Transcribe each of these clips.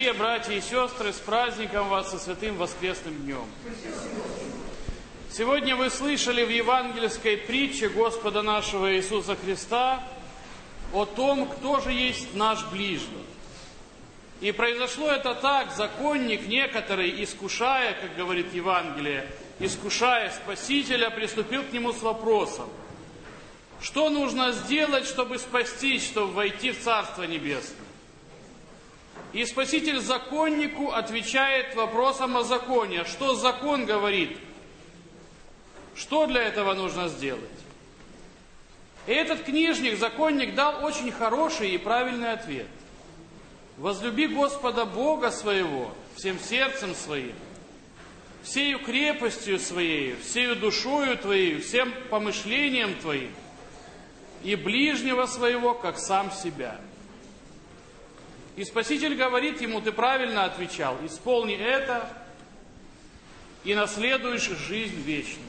Братья и сестры, с праздником вас со святым воскресным днем. Сегодня вы слышали в евангельской притче Господа нашего Иисуса Христа о том, кто же есть наш ближний. И произошло это так: законник некоторый, искушая, как говорит Евангелие, искушая Спасителя, приступил к нему с вопросом: что нужно сделать, чтобы спастись, чтобы войти в Царство Небесное? И Спаситель законнику отвечает вопросом о законе. Что закон говорит? Что для этого нужно сделать? И этот книжник, законник, дал очень хороший и правильный ответ. Возлюби Господа Бога своего всем сердцем своим, всею крепостью своей, всею душою твоей, всем помышлением твоим, и ближнего своего, как сам себя. И Спаситель говорит ему: ты правильно отвечал, исполни это, и наследуешь жизнь вечную.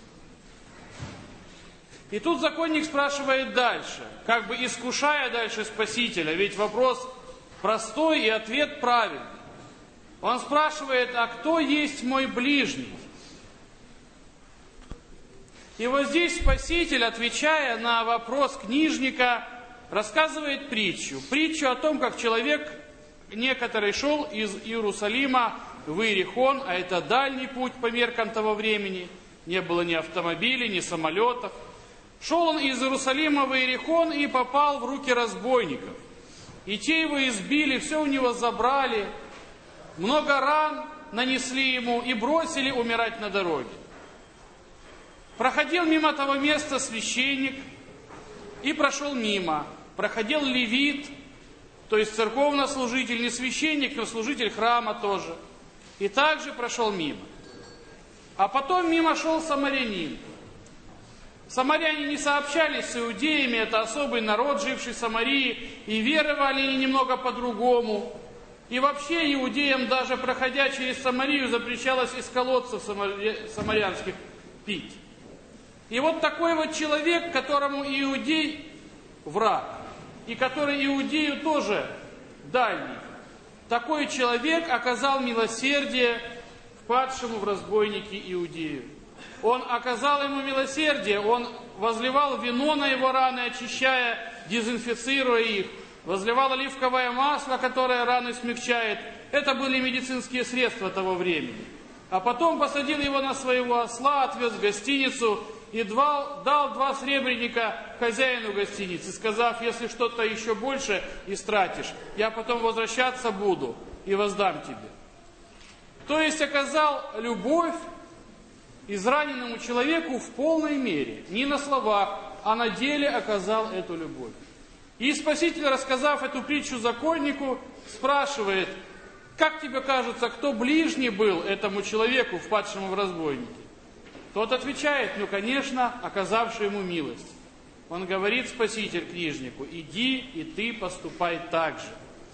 И тут законник спрашивает дальше, как бы искушая дальше Спасителя, ведь вопрос простой и ответ правильный. Он спрашивает: а кто есть мой ближний? И вот здесь Спаситель, отвечая на вопрос книжника, рассказывает притчу. Притчу о том, как человек некоторый шел из Иерусалима в Иерихон, а это дальний путь по меркам того времени. Не было ни автомобилей, ни самолетов. Шел он из Иерусалима в Иерихон и попал в руки разбойников. И те его избили, все у него забрали, много ран нанесли ему и бросили умирать на дороге. Проходил мимо того места священник и прошел мимо. Проходил левит, то есть церковнослужитель, не священник, но служитель храма тоже. И также прошел мимо. А потом мимо шел самарянин. Самаряне не сообщались с иудеями, это особый народ, живший в Самарии, и веровали они немного по-другому. И вообще иудеям, даже проходя через Самарию, запрещалось из колодцев самарянских пить. И вот такой вот человек, которому иудей враг, и который иудею тоже дальний, такой человек оказал милосердие впадшему в разбойники иудею. Он оказал ему милосердие, он возливал вино на его раны, очищая, дезинфицируя их, возливал оливковое масло, которое раны смягчает. Это были медицинские средства того времени. А потом посадил его на своего осла, отвез в гостиницу и дал 2 сребреника хозяину гостиницы, сказав: если что-то еще больше истратишь, я потом возвращаться буду и воздам тебе. То есть оказал любовь израненному человеку в полной мере, не на словах, а на деле оказал эту любовь. И Спаситель, рассказав эту притчу законнику, спрашивает: как тебе кажется, кто ближний был этому человеку, впадшему в разбойники? Тот отвечает: ну, конечно, оказавший ему милость. Он говорит, Спаситель, книжнику: иди и ты поступай так же.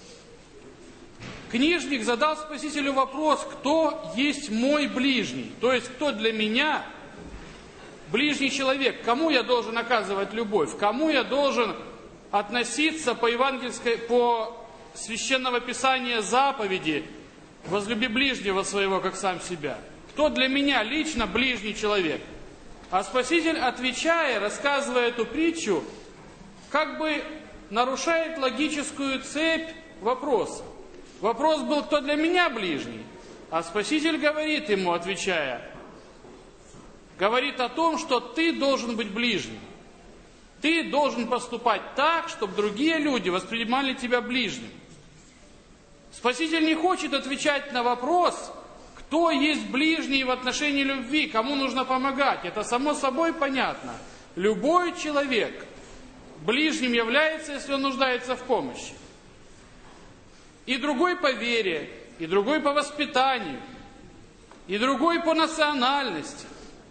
Книжник задал Спасителю вопрос: кто есть мой ближний? То есть, кто для меня ближний человек? Кому я должен оказывать любовь? Кому я должен относиться по евангельской, по священного писания заповеди: возлюби ближнего своего, как сам себя? Кто для меня лично ближний человек? А Спаситель, отвечая, рассказывая эту притчу, как бы нарушает логическую цепь вопроса. Вопрос был: кто для меня ближний? А Спаситель говорит ему, отвечая, говорит о том, что ты должен быть ближним. Ты должен поступать так, чтобы другие люди воспринимали тебя ближним. Спаситель не хочет отвечать на вопрос, кто есть ближний в отношении любви, кому нужно помогать. Это само собой понятно. Любой человек ближним является, если он нуждается в помощи. И другой по вере, и другой по воспитанию, и другой по национальности.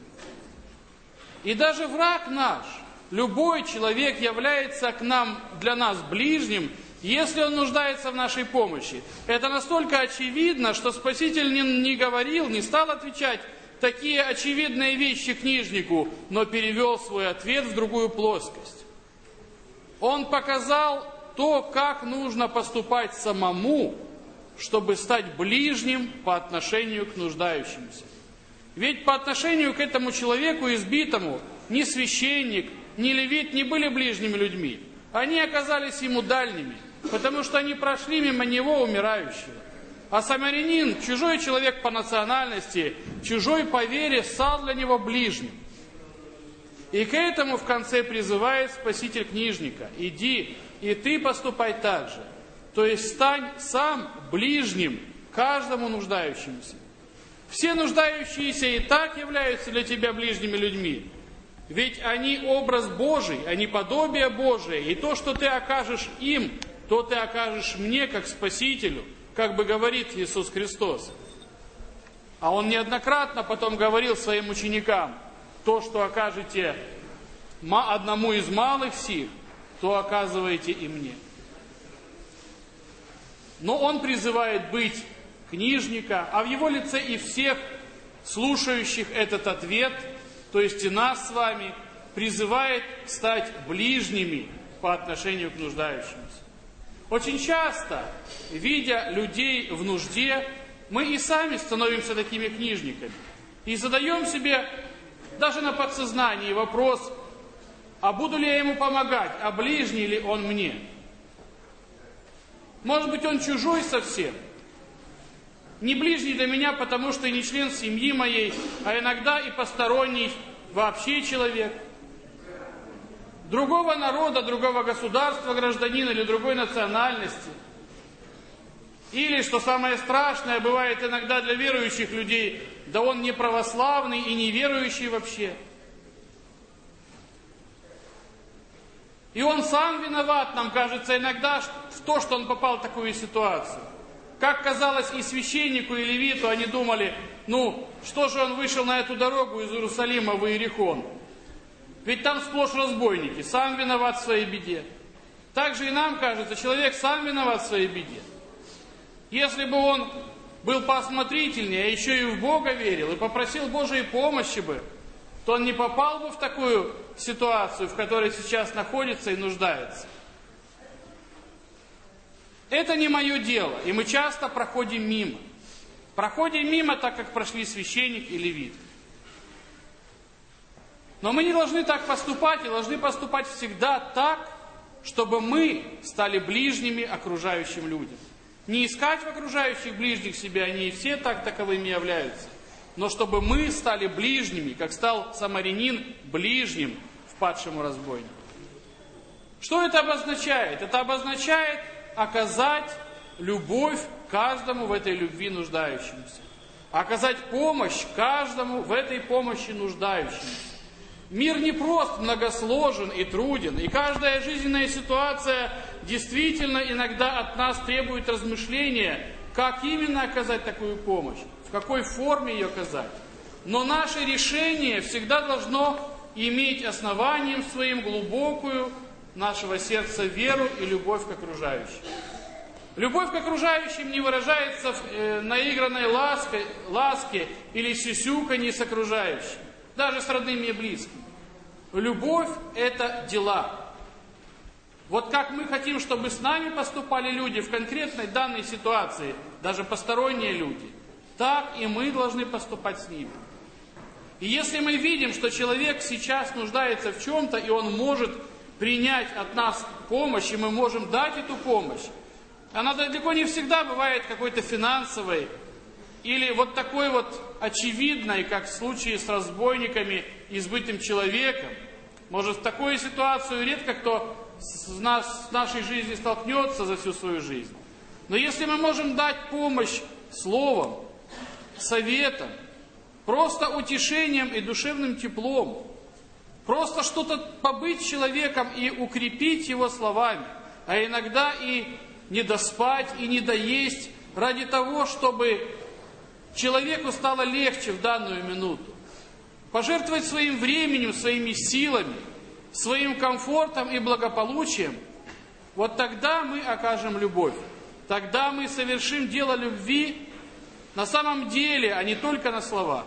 И даже враг наш, любой человек является для нас ближним, если он нуждается в нашей помощи. Это настолько очевидно, что Спаситель не говорил, не стал отвечать такие очевидные вещи книжнику, но перевел свой ответ в другую плоскость. Он показал то, как нужно поступать самому, чтобы стать ближним по отношению к нуждающимся. Ведь по отношению к этому человеку избитому ни священник, ни левит не были ближними людьми. Они оказались ему дальними, потому что они прошли мимо него, умирающего. А самарянин, чужой человек по национальности, чужой по вере, стал для него ближним. И к этому в конце призывает Спаситель книжника: иди, и ты поступай так же. То есть стань сам ближним каждому нуждающемуся. Все нуждающиеся и так являются для тебя ближними людьми. Ведь они образ Божий, они подобие Божие. И то, что ты окажешь им, то ты окажешь мне, как Спасителю, как бы говорит Иисус Христос. А Он неоднократно потом говорил своим ученикам: то, что окажете одному из малых сих, то оказываете и мне. Но Он призывает быть книжника, а в его лице и всех слушающих этот ответ, то есть и нас с вами, призывает стать ближними по отношению к нуждающимся. Очень часто, видя людей в нужде, мы и сами становимся такими книжниками. И задаем себе даже на подсознании вопрос: а буду ли я ему помогать, а ближний ли он мне? Может быть, он чужой совсем, не ближний для меня, потому что и не член семьи моей, а иногда и посторонний вообще человек. Другого народа, другого государства, гражданин или другой национальности. Или, что самое страшное, бывает иногда для верующих людей, да он не православный и не верующий вообще. И он сам виноват, нам кажется, иногда в то, что он попал в такую ситуацию. Как казалось и священнику, и левиту, они думали: что же он вышел на эту дорогу из Иерусалима в Иерихон? Ведь там сплошь разбойники, сам виноват в своей беде. Так же и нам кажется, человек сам виноват в своей беде. Если бы он был поосмотрительнее, а еще и в Бога верил, и попросил Божьей помощи бы, то он не попал бы в такую ситуацию, в которой сейчас находится и нуждается. Это не мое дело, и мы часто проходим мимо. Проходим мимо, так как прошли священник и левит. Но мы не должны так поступать, и должны поступать всегда так, чтобы мы стали ближними окружающим людям. Не искать в окружающих ближних себя, они и все так таковыми являются. Но чтобы мы стали ближними, как стал самарянин ближним впадшему разбойнику. Что это обозначает? Это обозначает оказать любовь каждому в этой любви нуждающемуся. Оказать помощь каждому в этой помощи нуждающемуся. Мир не прост, многосложен и труден, и каждая жизненная ситуация действительно иногда от нас требует размышления, как именно оказать такую помощь, в какой форме ее оказать. Но наше решение всегда должно иметь основанием своим глубокую нашего сердца веру и любовь к окружающим. Любовь к окружающим не выражается в наигранной ласке или сюсюканье с окружающим, даже с родными и близкими. Любовь – это дела. Вот как мы хотим, чтобы с нами поступали люди в конкретной данной ситуации, даже посторонние люди, так и мы должны поступать с ними. И если мы видим, что человек сейчас нуждается в чем-то, и он может принять от нас помощь, и мы можем дать эту помощь, она далеко не всегда бывает какой-то финансовой, или вот такой вот очевидной, как в случае с разбойниками, избитым человеком. Может, в такую ситуацию редко кто с нашей жизни столкнется за всю свою жизнь. Но если мы можем дать помощь словом, советом, просто утешением и душевным теплом, просто что-то побыть с человеком и укрепить его словами, а иногда и не доспать, и не доесть, ради того, чтобы человеку стало легче в данную минуту. Пожертвовать своим временем, своими силами, своим комфортом и благополучием, вот тогда мы окажем любовь. Тогда мы совершим дело любви на самом деле, а не только на словах.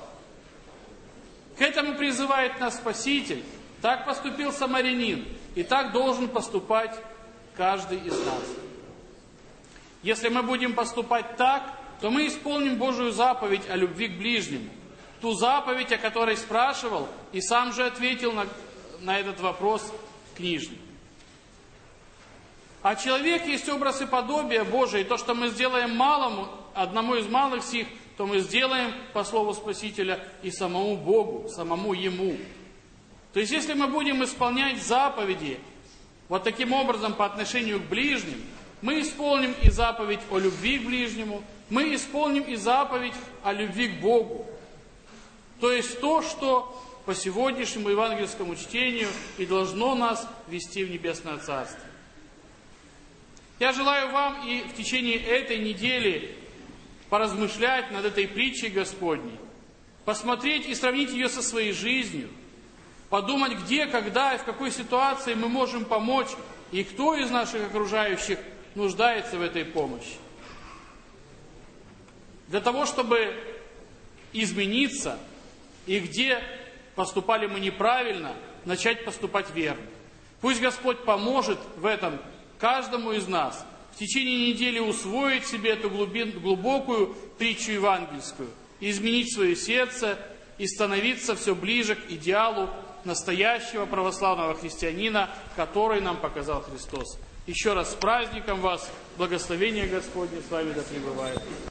К этому призывает нас Спаситель. Так поступил самарянин, и так должен поступать каждый из нас. Если мы будем поступать так, то мы исполним Божию заповедь о любви к ближнему. Ту заповедь, о которой спрашивал, и сам же ответил на этот вопрос книжник. А человек есть образ и подобие Божие, и то, что мы сделаем малому, одному из малых сих, то мы сделаем, по слову Спасителя, и самому Богу, самому Ему. То есть, если мы будем исполнять заповеди вот таким образом по отношению к ближним, мы исполним и заповедь о любви к ближнему, мы исполним и заповедь о любви к Богу. То есть то, что по сегодняшнему евангельскому чтению и должно нас вести в Небесное Царство. Я желаю вам и в течение этой недели поразмышлять над этой притчей Господней, посмотреть и сравнить ее со своей жизнью, подумать, где, когда и в какой ситуации мы можем помочь, и кто из наших окружающих нуждается в этой помощи. Для того, чтобы измениться, и где поступали мы неправильно, начать поступать верно. Пусть Господь поможет в этом каждому из нас в течение недели усвоить себе эту глубокую притчу евангельскую, изменить свое сердце и становиться все ближе к идеалу настоящего православного христианина, который нам показал Христос. Еще раз с праздником вас, благословение Господне с вами да пребывает.